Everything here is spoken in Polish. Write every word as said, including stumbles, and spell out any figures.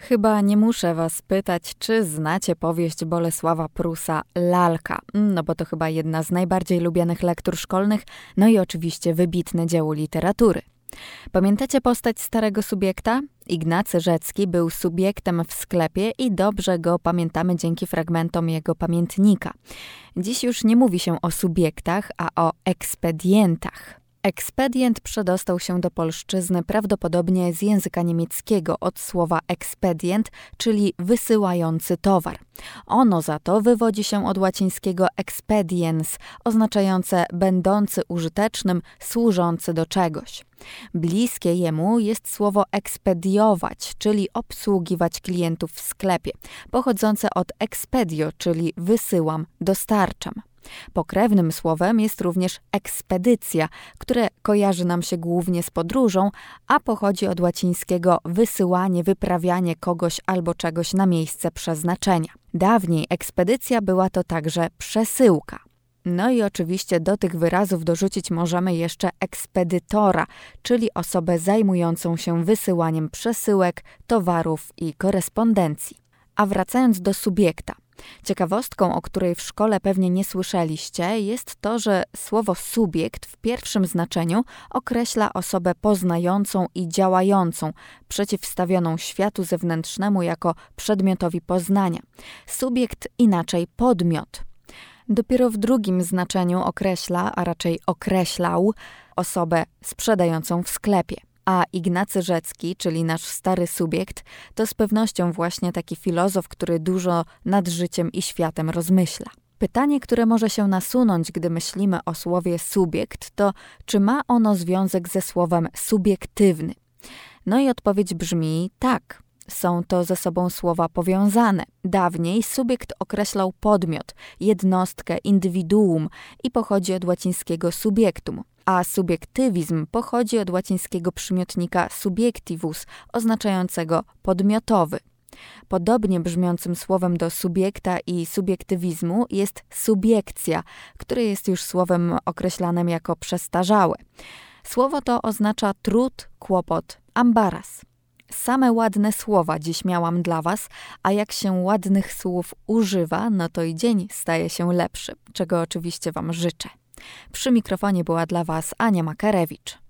Chyba nie muszę was pytać, czy znacie powieść Bolesława Prusa Lalka, no bo to chyba jedna z najbardziej lubianych lektur szkolnych, no i oczywiście wybitne dzieło literatury. Pamiętacie postać starego subiekta? Ignacy Rzecki był subiektem w sklepie i dobrze go pamiętamy dzięki fragmentom jego pamiętnika. Dziś już nie mówi się o subiektach, a o ekspedientach. Ekspedient przedostał się do polszczyzny prawdopodobnie z języka niemieckiego od słowa ekspedient, czyli wysyłający towar. Ono za to wywodzi się od łacińskiego expediens, oznaczające będący użytecznym, służący do czegoś. Bliskie jemu jest słowo ekspediować, czyli obsługiwać klientów w sklepie, pochodzące od expedio, czyli wysyłam, dostarczam. Pokrewnym słowem jest również ekspedycja, które kojarzy nam się głównie z podróżą, a pochodzi od łacińskiego wysyłanie, wyprawianie kogoś albo czegoś na miejsce przeznaczenia. Dawniej ekspedycja była to także przesyłka. No i oczywiście do tych wyrazów dorzucić możemy jeszcze ekspedytora, czyli osobę zajmującą się wysyłaniem przesyłek, towarów i korespondencji. A wracając do subiekta. Ciekawostką, o której w szkole pewnie nie słyszeliście, jest to, że słowo subiekt w pierwszym znaczeniu określa osobę poznającą i działającą, przeciwstawioną światu zewnętrznemu jako przedmiotowi poznania. Subiekt inaczej podmiot. Dopiero w drugim znaczeniu określa, a raczej określał, osobę sprzedającą w sklepie. A Ignacy Rzecki, czyli nasz stary subiekt, to z pewnością właśnie taki filozof, który dużo nad życiem i światem rozmyśla. Pytanie, które może się nasunąć, gdy myślimy o słowie subiekt, to czy ma ono związek ze słowem subiektywny? No i odpowiedź brzmi tak. Są to ze sobą słowa powiązane. Dawniej subiekt określał podmiot, jednostkę, indywiduum i pochodzi od łacińskiego subiectum, a subiektywizm pochodzi od łacińskiego przymiotnika subiectivus, oznaczającego podmiotowy. Podobnie brzmiącym słowem do subiekta i subiektywizmu jest subiekcja, które jest już słowem określanym jako przestarzałe. Słowo to oznacza trud, kłopot, ambaras. Same ładne słowa dziś miałam dla was, a jak się ładnych słów używa, no to i dzień staje się lepszy, czego oczywiście wam życzę. Przy mikrofonie była dla was Ania Makarewicz.